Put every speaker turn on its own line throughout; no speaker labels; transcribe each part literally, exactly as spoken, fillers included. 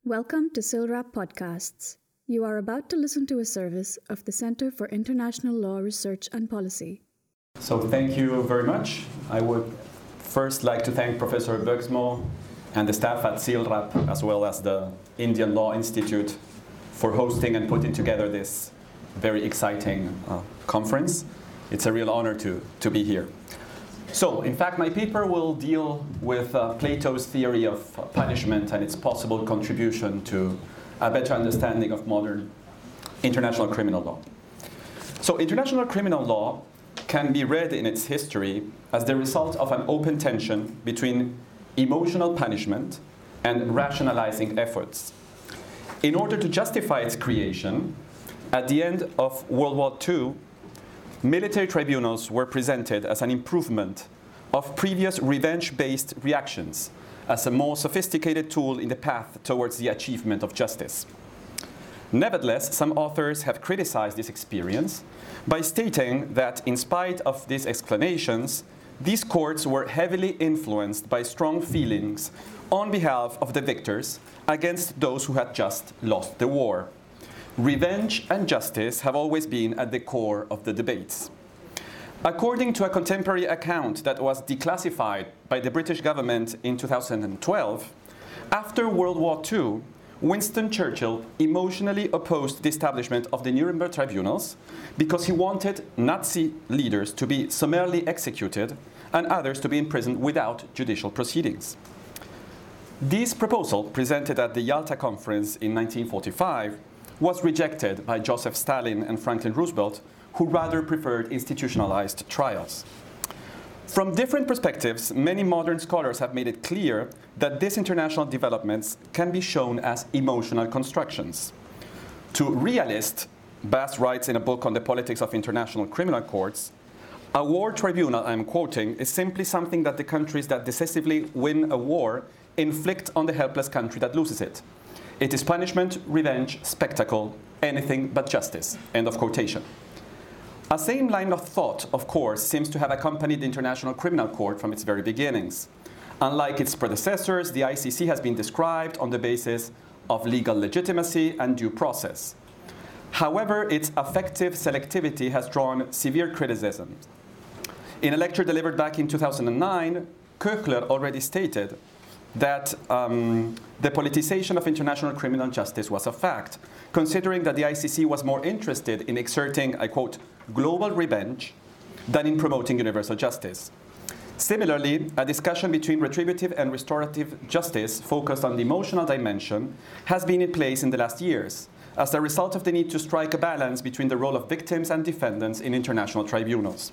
Welcome to SILRAP Podcasts. You are about to listen to a service of the Center for International Law Research and Policy.
So thank you very much. I would first like to thank Professor Bugsmo and the staff at SILRAP, as well as the Indian Law Institute, for hosting and putting together this very exciting uh, conference. It's a real honor to, to be here. So, in fact, my paper will deal with uh, Plato's theory of punishment and its possible contribution to a better understanding of modern international criminal law. So, international criminal law can be read in its history as the result of an open tension between emotional punishment and rationalizing efforts. In order to justify its creation, at the end of World War Two, military tribunals were presented as an improvement of previous revenge-based reactions, as a more sophisticated tool in the path towards the achievement of justice. Nevertheless, some authors have criticized this experience by stating that in spite of these explanations, these courts were heavily influenced by strong feelings on behalf of the victors against those who had just lost the war. Revenge and justice have always been at the core of the debates. According to a contemporary account that was declassified by the British government in two thousand twelve, after World War Two, Winston Churchill emotionally opposed the establishment of the Nuremberg tribunals because he wanted Nazi leaders to be summarily executed and others to be imprisoned without judicial proceedings. This proposal, presented at the Yalta Conference in nineteen forty-five, was rejected by Joseph Stalin and Franklin Roosevelt, who rather preferred institutionalized trials. From different perspectives, many modern scholars have made it clear that these international developments can be shown as emotional constructions. To realists, Bass writes in a book on the politics of international criminal courts, a war tribunal, I'm quoting, is simply something that the countries that decisively win a war inflict on the helpless country that loses it. It is punishment, revenge, spectacle, anything but justice. End of quotation. A same line of thought, of course, seems to have accompanied the International Criminal Court from its very beginnings. Unlike its predecessors, the I C C has been described on the basis of legal legitimacy and due process. However, its affective selectivity has drawn severe criticism. In a lecture delivered back in two thousand nine, Köchler already stated that um, the politicization of international criminal justice was a fact, considering that the I C C was more interested in exerting, I quote, global revenge than in promoting universal justice. Similarly, a discussion between retributive and restorative justice focused on the emotional dimension has been in place in the last years, as a result of the need to strike a balance between the role of victims and defendants in international tribunals.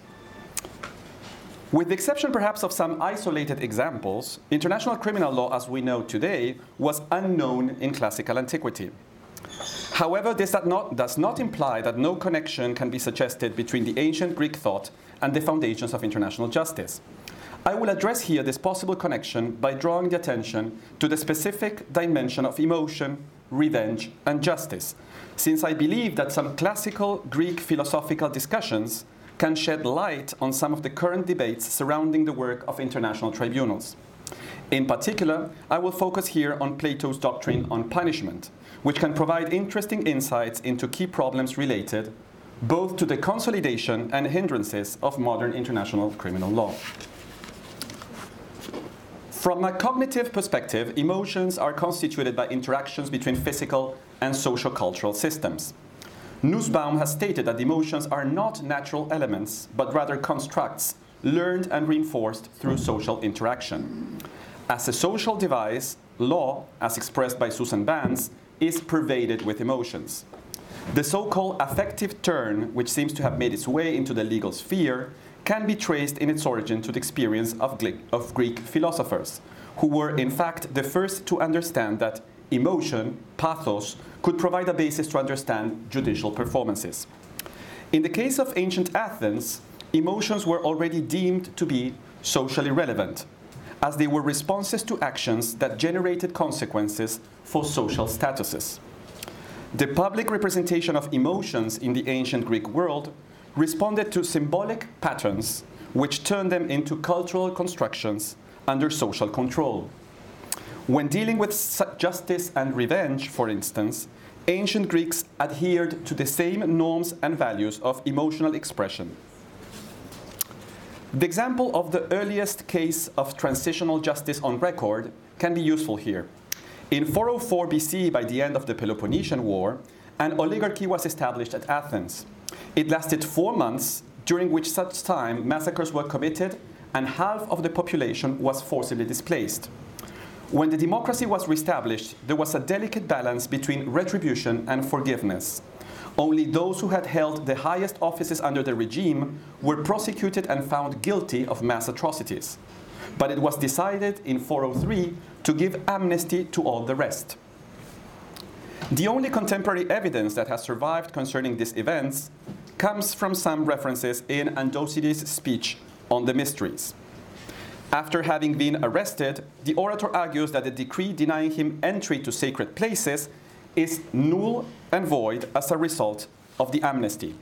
With the exception perhaps of some isolated examples, international criminal law as we know today was unknown in classical antiquity. However, this does not, does not imply that no connection can be suggested between the ancient Greek thought and the foundations of international justice. I will address here this possible connection by drawing the attention to the specific dimension of emotion, revenge, and justice, since I believe that some classical Greek philosophical discussions can shed light on some of the current debates surrounding the work of international tribunals. In particular, I will focus here on Plato's doctrine on punishment, which can provide interesting insights into key problems related both to the consolidation and hindrances of modern international criminal law. From a cognitive perspective, emotions are constituted by interactions between physical and socio-cultural systems. Nussbaum has stated that emotions are not natural elements, but rather constructs learned and reinforced through social interaction. As a social device, law, as expressed by Susan Vance, is pervaded with emotions. The so-called affective turn, which seems to have made its way into the legal sphere, can be traced in its origin to the experience of, of Greek philosophers, who were in fact the first to understand that emotion, pathos, could provide a basis to understand judicial performances. In the case of ancient Athens, emotions were already deemed to be socially relevant, as they were responses to actions that generated consequences for social statuses. The public representation of emotions in the ancient Greek world responded to symbolic patterns which turned them into cultural constructions under social control. When dealing with justice and revenge, for instance, ancient Greeks adhered to the same norms and values of emotional expression. The example of the earliest case of transitional justice on record can be useful here. In four oh four B C, by the end of the Peloponnesian War, an oligarchy was established at Athens. It lasted four months, during which such time massacres were committed and half of the population was forcibly displaced. When the democracy was reestablished, there was a delicate balance between retribution and forgiveness. Only those who had held the highest offices under the regime were prosecuted and found guilty of mass atrocities. But it was decided in four oh three to give amnesty to all the rest. The only contemporary evidence that has survived concerning these events comes from some references in Andocides' speech on the mysteries. After having been arrested, the orator argues that the decree denying him entry to sacred places is null and void as a result of the amnesty.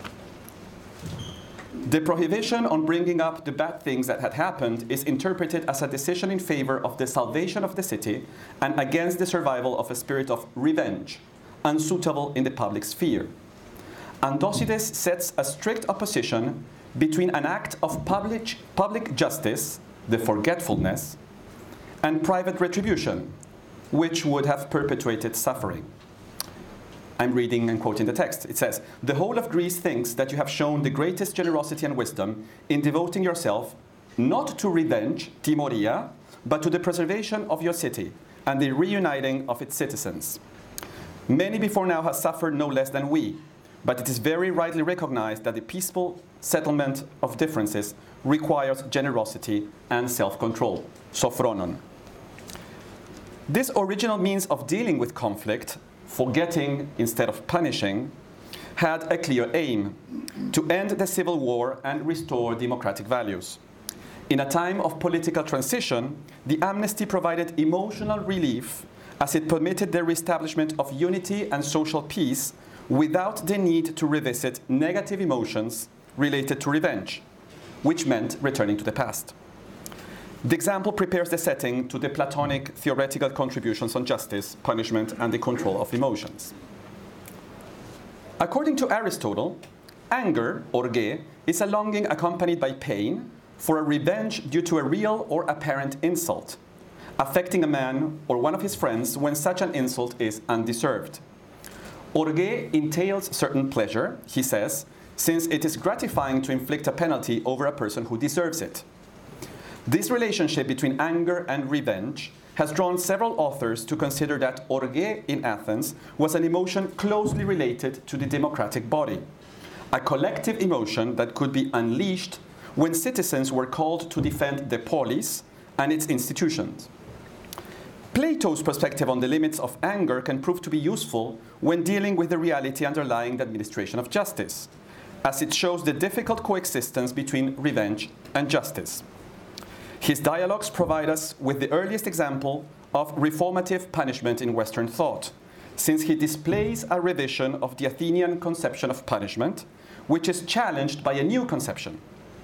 The prohibition on bringing up the bad things that had happened is interpreted as a decision in favor of the salvation of the city and against the survival of a spirit of revenge, unsuitable in the public sphere. Andocides sets a strict opposition between an act of public, public justice, the forgetfulness, and private retribution, which would have perpetuated suffering. I'm reading and quoting the text. It says, "The whole of Greece thinks that you have shown the greatest generosity and wisdom in devoting yourself not to revenge, timoria, but to the preservation of your city and the reuniting of its citizens. Many before now have suffered no less than we, but it is very rightly recognized that the peaceful settlement of differences requires generosity and self-control, sophronon." This original means of dealing with conflict, forgetting instead of punishing, had a clear aim: to end the civil war and restore democratic values. In a time of political transition, the amnesty provided emotional relief as it permitted the reestablishment of unity and social peace without the need to revisit negative emotions related to revenge, which meant returning to the past. The example prepares the setting to the Platonic theoretical contributions on justice, punishment, and the control of emotions. According to Aristotle, anger, orge, is a longing accompanied by pain for a revenge due to a real or apparent insult, affecting a man or one of his friends when such an insult is undeserved. Orge entails certain pleasure, he says, since it is gratifying to inflict a penalty over a person who deserves it. This relationship between anger and revenge has drawn several authors to consider that orge in Athens was an emotion closely related to the democratic body, a collective emotion that could be unleashed when citizens were called to defend the polis and its institutions. Plato's perspective on the limits of anger can prove to be useful when dealing with the reality underlying the administration of justice, as it shows the difficult coexistence between revenge and justice. His dialogues provide us with the earliest example of reformative punishment in Western thought, since he displays a revision of the Athenian conception of punishment, which is challenged by a new conception.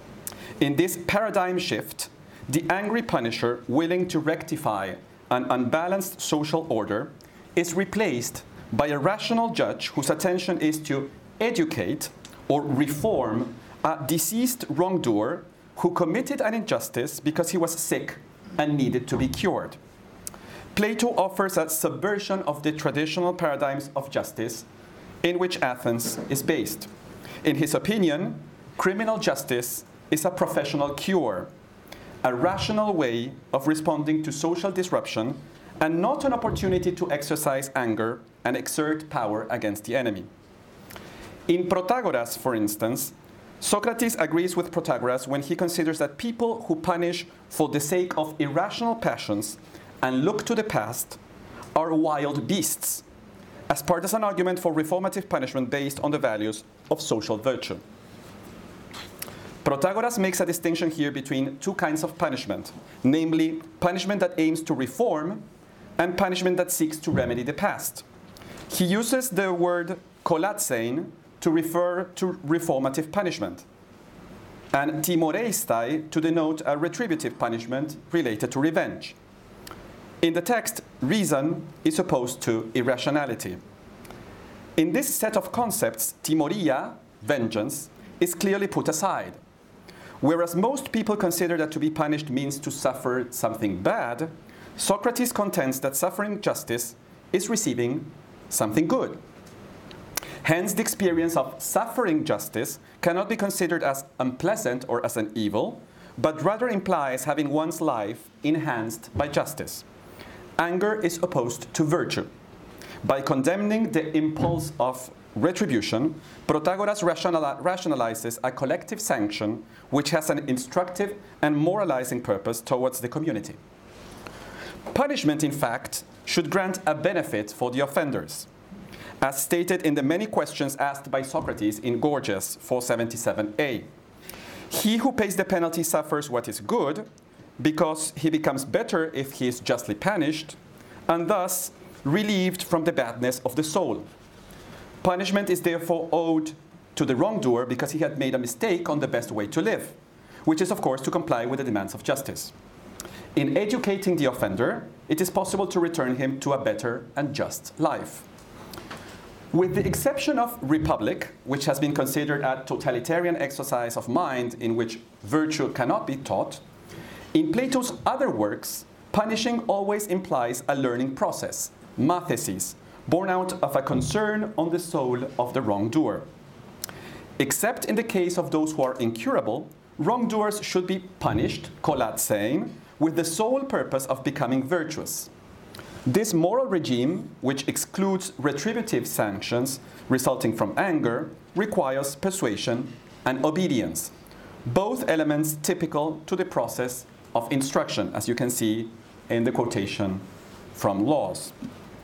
In this paradigm shift, the angry punisher, willing to rectify an unbalanced social order, is replaced by a rational judge whose attention is to educate or reform a deceased wrongdoer who committed an injustice because he was sick and needed to be cured. Plato offers a subversion of the traditional paradigms of justice in which Athens is based. In his opinion, criminal justice is a professional cure, a rational way of responding to social disruption, and not an opportunity to exercise anger and exert power against the enemy. In Protagoras, for instance, Socrates agrees with Protagoras when he considers that people who punish for the sake of irrational passions and look to the past are wild beasts, as part of an argument for reformative punishment based on the values of social virtue. Protagoras makes a distinction here between two kinds of punishment, namely punishment that aims to reform and punishment that seeks to remedy the past. He uses the word kolatsein to refer to reformative punishment, and timoreistai to denote a retributive punishment related to revenge. In the text, reason is opposed to irrationality. In this set of concepts, timoria, vengeance, is clearly put aside. Whereas most people consider that to be punished means to suffer something bad, Socrates contends that suffering justice is receiving something good. Hence, the experience of suffering justice cannot be considered as unpleasant or as an evil, but rather implies having one's life enhanced by justice. Anger is opposed to virtue. By condemning the impulse of retribution, Protagoras rationali- rationalizes a collective sanction which has an instructive and moralizing purpose towards the community. Punishment, in fact, should grant a benefit for the offenders, as stated in the many questions asked by Socrates in Gorgias four seventy-seven a. He who pays the penalty suffers what is good, because he becomes better if he is justly punished, and thus relieved from the badness of the soul. Punishment is therefore owed to the wrongdoer because he had made a mistake on the best way to live, which is, of course, to comply with the demands of justice. In educating the offender, it is possible to return him to a better and just life. With the exception of Republic, which has been considered a totalitarian exercise of mind in which virtue cannot be taught, in Plato's other works, punishing always implies a learning process, mathesis, born out of a concern on the soul of the wrongdoer. Except in the case of those who are incurable, wrongdoers should be punished, kolatsein, with the sole purpose of becoming virtuous. This moral regime, which excludes retributive sanctions resulting from anger, requires persuasion and obedience, both elements typical to the process of instruction, as you can see in the quotation from Laws.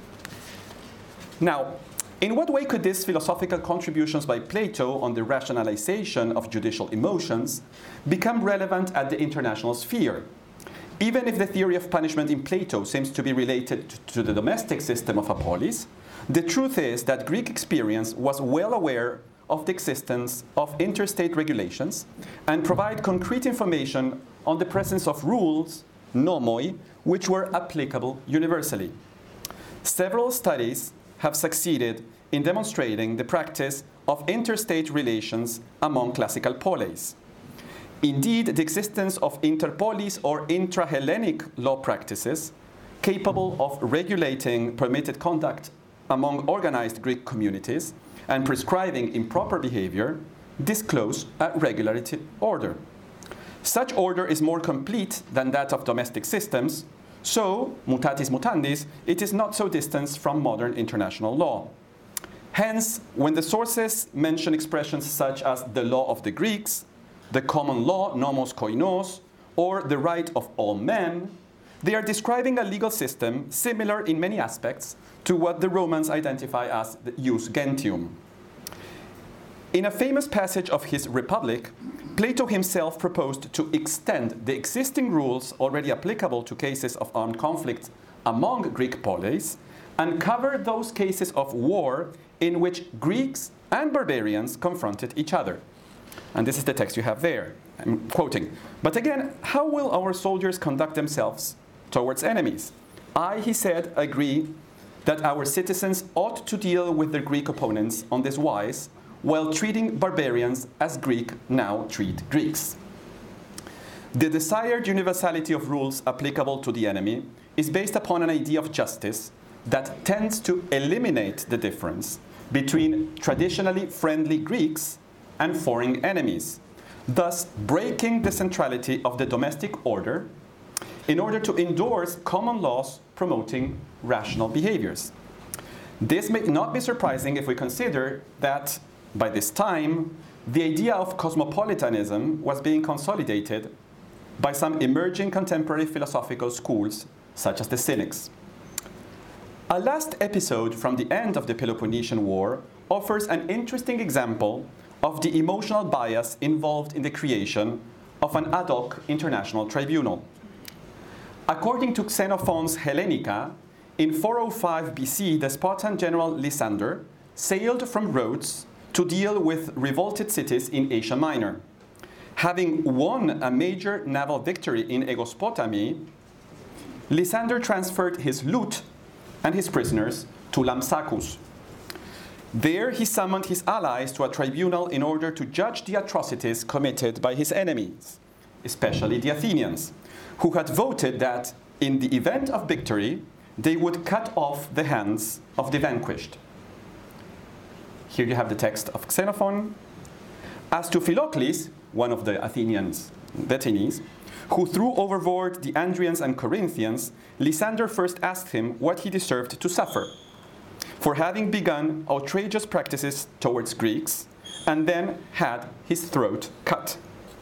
Now, in what way could these philosophical contributions by Plato on the rationalization of judicial emotions become relevant at the international sphere? Even if the theory of punishment in Plato seems to be related to the domestic system of a polis, the truth is that Greek experience was well aware of the existence of interstate regulations and provide concrete information on the presence of rules, nomoi, which were applicable universally. Several studies have succeeded in demonstrating the practice of interstate relations among classical polis. Indeed, the existence of interpolis or intra-Hellenic law practices capable of regulating permitted conduct among organized Greek communities and prescribing improper behavior disclose a regularity order. Such order is more complete than that of domestic systems, so, mutatis mutandis, it is not so distant from modern international law. Hence, when the sources mention expressions such as the law of the Greeks, the common law, nomos koinos, or the right of all men, they are describing a legal system similar in many aspects to what the Romans identify as the jus gentium. In a famous passage of his Republic, Plato himself proposed to extend the existing rules already applicable to cases of armed conflict among Greek polis and cover those cases of war in which Greeks and barbarians confronted each other. And this is the text you have there. I'm quoting. But again, how will our soldiers conduct themselves towards enemies? I, he said, agree that our citizens ought to deal with their Greek opponents on this wise, while treating barbarians as Greek now treat Greeks. The desired universality of rules applicable to the enemy is based upon an idea of justice that tends to eliminate the difference between traditionally friendly Greeks and foreign enemies, thus breaking the centrality of the domestic order in order to endorse common laws promoting rational behaviors. This may not be surprising if we consider that, by this time, the idea of cosmopolitanism was being consolidated by some emerging contemporary philosophical schools, such as the Cynics. A last episode from the end of the Peloponnesian War offers an interesting example of the emotional bias involved in the creation of an ad hoc international tribunal. According to Xenophon's Hellenica, in four oh five B C, the Spartan general Lysander sailed from Rhodes to deal with revolted cities in Asia Minor. Having won a major naval victory in Aegospotami, Lysander transferred his loot and his prisoners to Lampsacus. There he summoned his allies to a tribunal in order to judge the atrocities committed by his enemies, especially the Athenians, who had voted that in the event of victory, they would cut off the hands of the vanquished. Here you have the text of Xenophon. As to Philocles, one of the Athenians' detainees, who threw overboard the Andrians and Corinthians, Lysander first asked him what he deserved to suffer for having begun outrageous practices towards Greeks and then had his throat cut.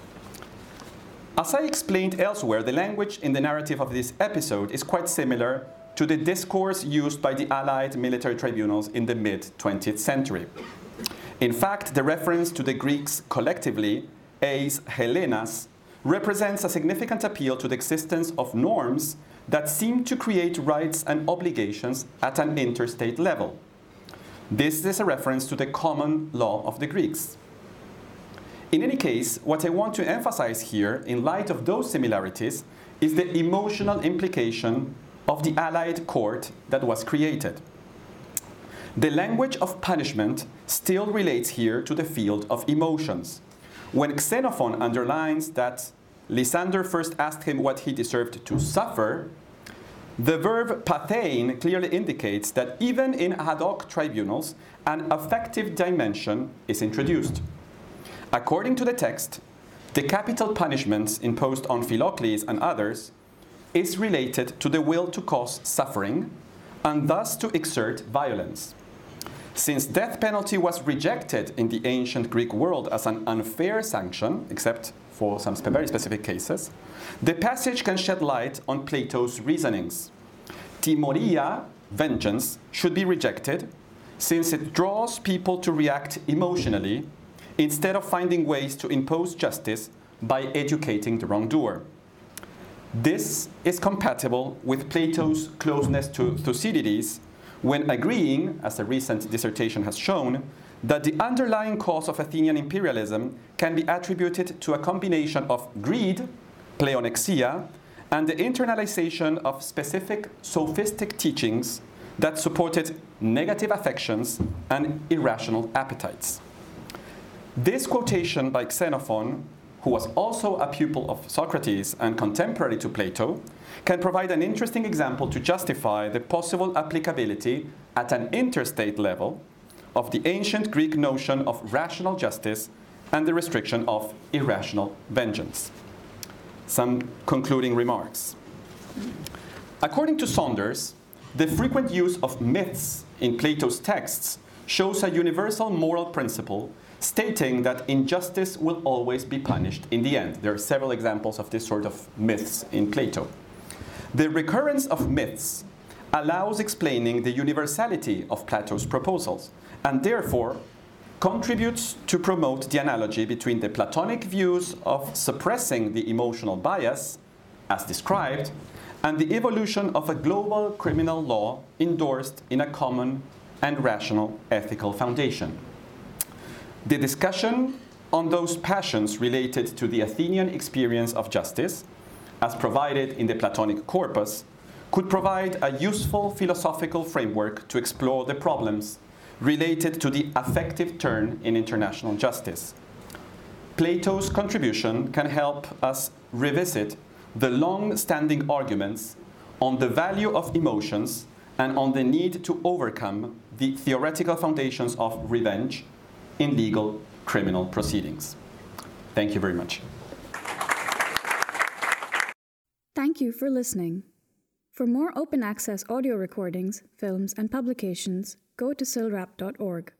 As I explained elsewhere, the language in the narrative of this episode is quite similar to the discourse used by the Allied military tribunals in the mid-twentieth century. In fact, the reference to the Greeks collectively, eis Hellenas, represents a significant appeal to the existence of norms that seem to create rights and obligations at an interstate level. This is a reference to the common law of the Greeks. In any case, what I want to emphasize here, in light of those similarities, is the emotional implication of the Allied court that was created. The language of punishment still relates here to the field of emotions. When Xenophon underlines that Lysander first asked him what he deserved to suffer, the verb pathein clearly indicates that even in ad hoc tribunals, an affective dimension is introduced. According to the text, the capital punishments imposed on Philocles and others is related to the will to cause suffering and thus to exert violence. Since death penalty was rejected in the ancient Greek world as an unfair sanction, except for some very specific cases, the passage can shed light on Plato's reasonings. Timoria, vengeance, should be rejected since it draws people to react emotionally instead of finding ways to impose justice by educating the wrongdoer. This is compatible with Plato's closeness to Thucydides when agreeing, as a recent dissertation has shown, that the underlying cause of Athenian imperialism can be attributed to a combination of greed, pleonexia, and the internalization of specific sophistic teachings that supported negative affections and irrational appetites. This quotation by Xenophon, who was also a pupil of Socrates and contemporary to Plato, can provide an interesting example to justify the possible applicability at an interstate level of the ancient Greek notion of rational justice and the restriction of irrational vengeance. Some concluding remarks. According to Saunders, the frequent use of myths in Plato's texts shows a universal moral principle stating that injustice will always be punished in the end. There are several examples of this sort of myths in Plato. The recurrence of myths allows explaining the universality of Plato's proposals, and therefore contributes to promote the analogy between the Platonic views of suppressing the emotional bias, as described, and the evolution of a global criminal law endorsed in a common and rational ethical foundation. The discussion on those passions related to the Athenian experience of justice, as provided in the Platonic corpus, could provide a useful philosophical framework to explore the problems related to the affective turn in international justice. Plato's contribution can help us revisit the long-standing arguments on the value of emotions and on the need to overcome the theoretical foundations of revenge in legal criminal proceedings. Thank you very much.
Thank you for listening. For more open access audio recordings, films, and publications, go to silrap dot org.